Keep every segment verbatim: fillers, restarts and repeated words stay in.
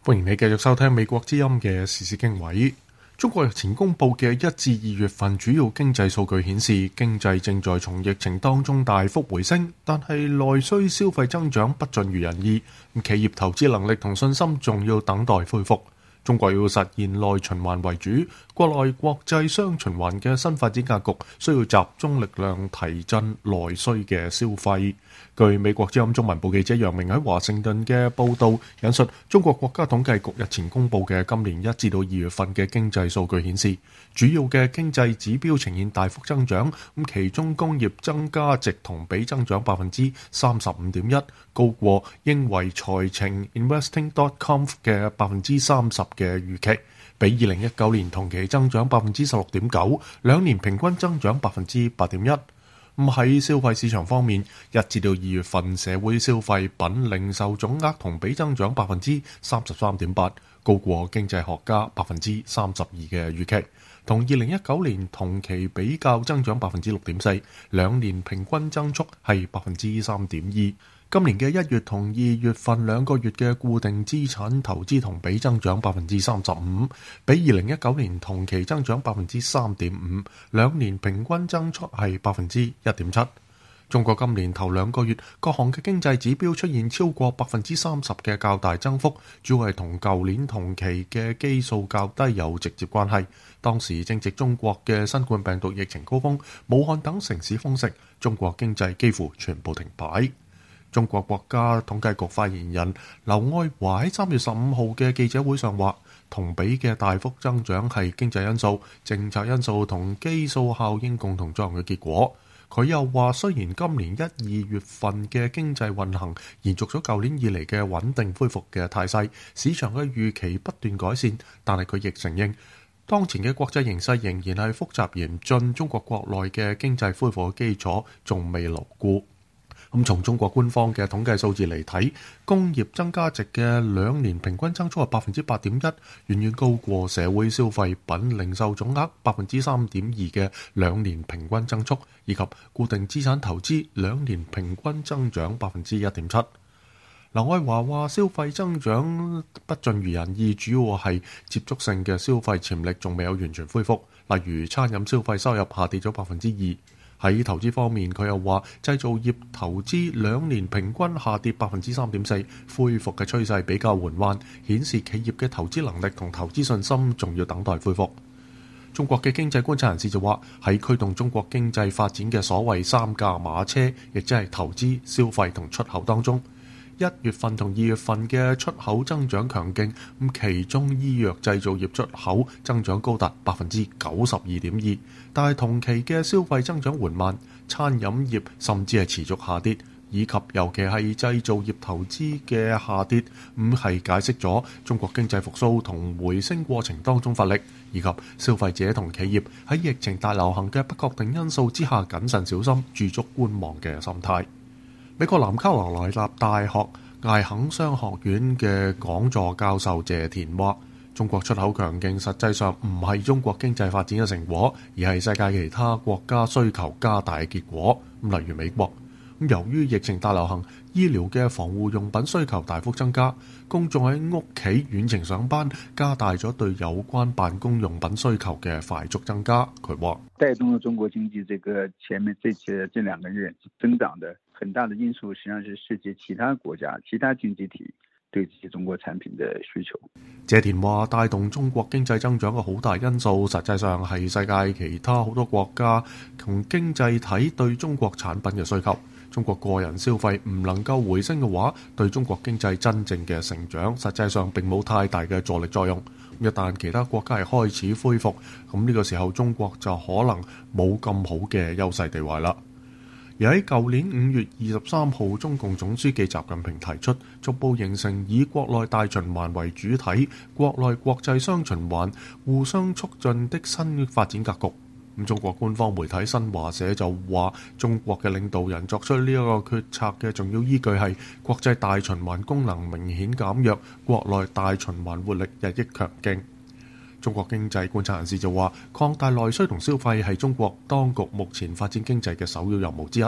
歡迎你繼續收聽美國之音嘅時事經緯。中國日前公布嘅一至二月份主要經濟數據顯示，經濟正在從疫情當中大幅回升，但係內需消費增長不盡如人意，企業投資能力同信心仲要等待恢復。中國要實現內循環為主，國內國際雙循環嘅新發展格局需要集中力量提振內需嘅消費。據美國之音中文部記者楊明喺華盛頓嘅報導，引述中國國家統計局日前公布嘅今年一至到二月份嘅經濟數據顯示，主要嘅經濟指標呈現大幅增長，咁其中工業增加值同比增長百分之三十五點一，高過英維財情 Investing dot com 嘅百分之三十嘅預期，比二零一九年同期增長百分之十六點九，兩年平均增長百分之八點一。咁喺消費市場方面，一至到二月份社會消費品零售總額同比增長百分之三十三點八，高過經濟學家百分之三十二嘅預期，同二零一九年同期比較增長百分之六點四，兩年平均增速係百分之三點二。今年嘅一月同二月份兩個月嘅固定資產投資同比增長百分之三十五，比二零一九年同期增長百分之三點五，兩年平均增速係百分之一點七。中國今年頭兩個月各項嘅經濟指標出現超過百分之三十嘅較大增幅，主要係同舊年同期嘅基數較低有直接關係。當時正值中國嘅新冠病毒疫情高峰，武漢等城市封城，中國經濟幾乎全部停擺。中國國家統計局發言人劉愛華喺三月十五號嘅記者會上話，同比嘅大幅增長係經濟因素、政策因素同基數效應共同作用嘅結果。佢又話，雖然今年一、二月份嘅經濟運行延續咗舊年以嚟嘅穩定恢復嘅態勢，市場嘅預期不斷改善，但係佢亦承認，當前嘅國際形勢仍然係複雜嚴峻，中國國內嘅經濟恢復嘅基礎仲未牢固。咁從中國官方嘅統計數字嚟睇，工業增加值嘅兩年平均增速係百分之八點一，遠遠高過社會消費品零售總額百分之三點二嘅兩年平均增速，以及固定資產投資兩年平均增長百分之一點七。劉愛華話：消費增長不盡如人意，主要係接觸性嘅消費潛力仲未有完全恢復，例如餐飲消費收入下跌咗百分之二。喺投資方面，佢又話製造業投資兩年平均下跌百分之三點四，恢復嘅趨勢比較緩慢，顯示企業嘅投資能力同投資信心仲要等待恢復。中國嘅經濟觀察人士就話，喺驅動中國經濟發展嘅所謂三駕馬車，亦即係投資、消費同出口當中，一月份同二月份嘅出口增長強勁，咁其中醫藥製造業出口增長高達百分之九十二點二，但係同期嘅消費增長緩慢，餐飲業甚至係持續下跌，以及尤其係製造業投資嘅下跌，咁係解釋咗中國經濟復甦同回升過程當中乏力，以及消費者同企業喺疫情大流行嘅不確定因素之下謹慎小心、駐足觀望嘅心態。美國南卡羅來納大學艾肯商學院嘅講座教授謝田話，中國出口強勁實際上唔係中國經濟發展嘅成果，而係世界其他國家需求加大嘅結果。咁例如美國，咁由於疫情大流行，醫療嘅防護用品需求大幅增加，公眾喺屋企遠程上班，加大咗對有關辦公用品需求嘅快速增加。佢話帶動了中國經濟這個前面這些這兩個月增長的很大的因素，實際上是世界其他國家、其他經濟體對這些中國產品的需求。 謝田話，帶動中國經濟增長嘅好大因素，實際上係世界其他好多國家同經濟體對中國產品嘅需求。中國個人消費唔能夠回升嘅話，對中國經濟真正嘅成長，實際上並冇太大嘅助力作用。一旦其他國家係開始恢復，咁呢個時候中國就可能冇咁好嘅優勢地位啦。而喺舊年五月二十三號，中共總書記習近平提出逐步形成以國內大循環為主體、國內國際雙循環互相促進的新發展格局。咁中國官方媒體新華社就話，中國嘅領導人作出呢一個決策嘅重要依據係國際大循環功能明顯減弱，國內大循環活力日益強勁。中國經濟觀察人士就話，擴大內需同消費係中國當局目前發展經濟嘅首要任務之一。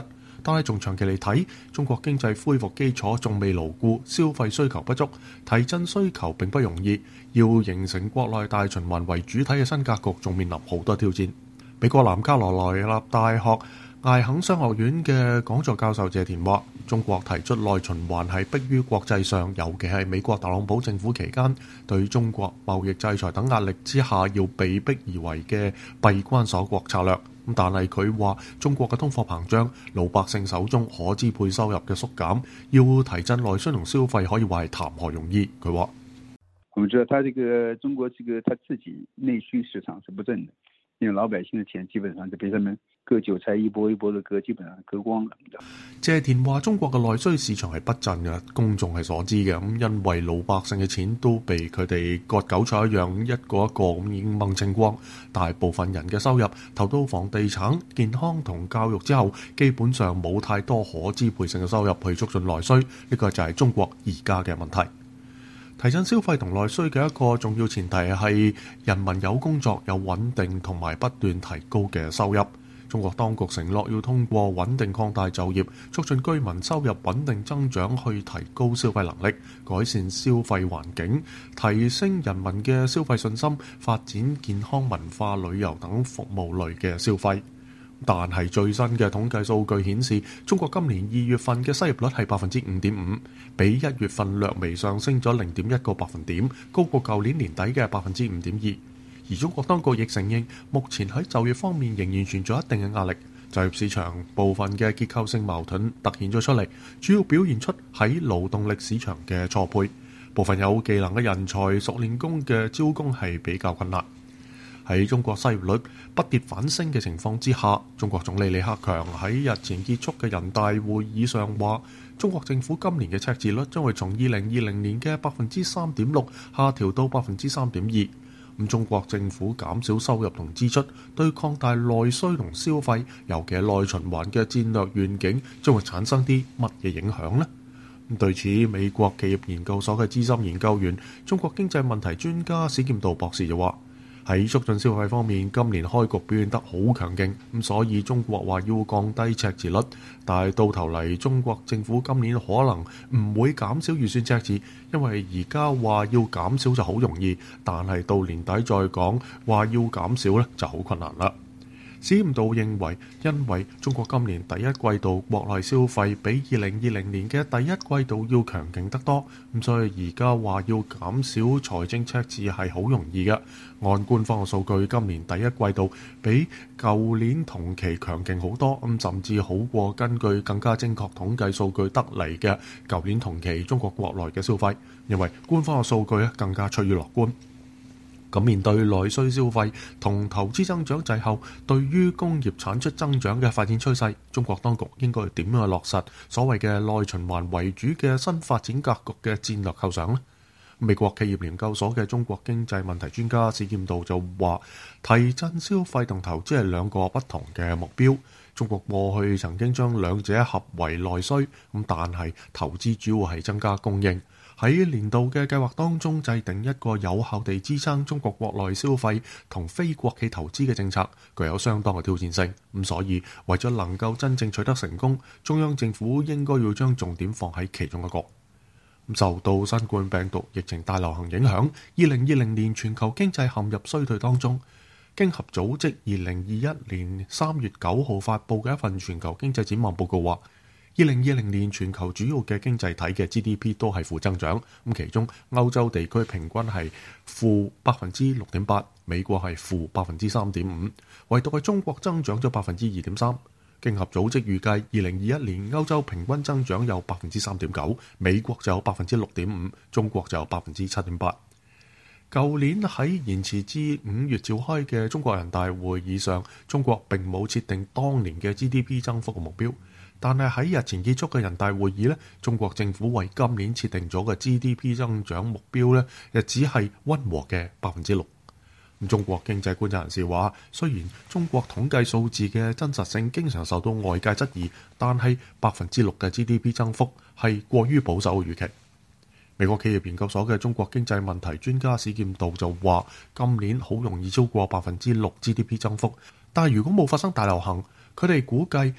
但係從長期嚟睇，中國經濟恢復基礎仲未牢固，消費需求不足，提振需求並不容易。要形成國內大循環為主體嘅新格局，仲面臨好多挑戰。美國南卡羅來納大學艾肯商學院嘅講座教授謝田話，中國提出內循環係迫於國際上，尤其係美國特朗普政府期間對中國貿易制裁等壓力之下，要被迫而為嘅閉關鎖國策略。但係佢話，中國嘅通貨膨脹、老百姓手中可支配收入嘅縮減，要提振內需同消費，可以話係談何容易。佢話： 我們知道，他這個中國這個他自己內需市場是不振的，因為老百姓的錢基本上就被他們割韭菜一波一波的割，基本上割光了。 謝田話：中國嘅內需市場係不振嘅，公眾係所知嘅。咁因為老百姓嘅錢都被佢哋割韭菜一樣，一個一個咁已經掹清光。大部分人嘅收入投到房地產、健康同教育之後，基本上冇太多可支配性嘅收入去促進內需。呢個就係中國而家嘅問題。提振消費同內需嘅一個重要前提係人民有工作、有穩定同埋不斷提高嘅收入。中國當局承諾要通過穩定擴大就業，促進居民收入穩定增長，去提高消費能力，改善消費環境，提升人民嘅消費信心，發展健康、文化、旅遊等服務類嘅消費。但係最新嘅統計數據顯示，中國今年二月份嘅失業率係百分之五點五，比一月份略微上升咗零點一個百分點，高過舊年年底嘅百分之五點二。而中國當局亦承認，目前喺就業方面仍然存在一定嘅壓力，就業市場部分嘅結構性矛盾突顯咗出嚟，主要表現出喺勞動力市場嘅錯配，部分有技能嘅人才熟練工嘅招工係比較困難。喺中國失業率不跌反升嘅情況之下，中國總理李克強喺日前結束嘅人大會議上話，中國政府今年嘅赤字率將會從二零二零年嘅百分之三點六下調到百分之三點二。咁中國政府減少收入同支出，對擴大內需同消費，尤其係內循環嘅戰略願景，將會產生啲乜嘢影響呢？對此，美國企業研究所嘅資深研究員、中國經濟問題專家史劍道博士就話：喺促進消費方面，今年開局表現得好強勁，咁所以中國話要降低赤字率，但係到頭嚟，中國政府今年可能唔會減少預算赤字，因為而家話要減少就好容易，但係到年底再講話要減少咧就好困難啦。史劍道認為，因為中國今年第一季度國內消費比二零二零年嘅第一季度要強勁得多，咁所以而家話要減少財政赤字係好容易嘅。按官方嘅數據，今年第一季度比舊年同期強勁好多，咁甚至好過根據更加精確統計數據得嚟嘅舊年同期中國國內嘅消費，因為官方嘅數據咧更加趨於樂觀。咁面對內需消費同投資增長滯後，對於工業產出增長嘅發展趨勢，中國當局應該點樣去落實所謂嘅內循環為主嘅新發展格局嘅戰略構想呢？美國企業研究所嘅中國經濟問題專家史劍道就話：提振消費同投資係兩個不同嘅目標。中國過去曾經將兩者合為內需，咁但係投資主要係增加供應。喺年度嘅計劃當中，制定一個有效地支撐中國國內消費同非國企投資嘅政策，具有相當嘅挑戰性。咁所以為咗能夠真正取得成功，中央政府應該要將重點放喺其中一個。受到新冠病毒疫情大流行影響，二零二零年全球經濟陷入衰退當中。經合組織二零二一年三月九號發布嘅一份全球經濟展望報告話，二零二零年全球主要嘅經濟體嘅 G D P 都係負增長，咁其中歐洲地區平均係負百分之六點八，美國係負百分之三點五，唯獨係中國增長咗百分之二點三。經合組織預計二零二一年歐洲平均增長有百分之三點九，美國就有百分之六點五，中國就有百分之七點八。舊年喺延遲至五月召開嘅中國人大會議上，中國並冇設定當年嘅 G D P 增幅嘅目標。但係喺日前結束嘅人大會議呢，中國政府為今年設定咗嘅 G D P 增長目標呢，亦只係溫和嘅百分之六。咁中國經濟觀察人士話，雖然中國統計數字嘅真實性經常受到外界質疑，但係百分之六嘅 G D P 增幅係過於保守嘅預期。美國企業研究所嘅中國經濟問題專家史劍道就話，今年好容易超過百分之六 G D P 增幅，但係如果冇發生大流行，佢哋估計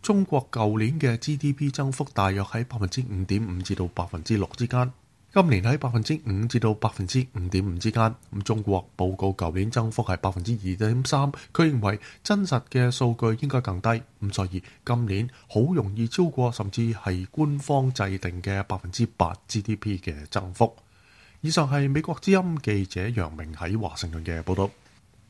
中國舊年嘅 G D P 增幅大約喺百分之五點五至到百分之六之間，今年喺百分之五至到百分之五點五之間。咁中國報告舊年增幅係百分之二點三，佢認為真實嘅數據應該更低，咁所以今年好容易超過甚至係官方制定嘅百分之八 G D P 嘅增幅。以上係美國之音記者楊明喺華盛頓嘅報道。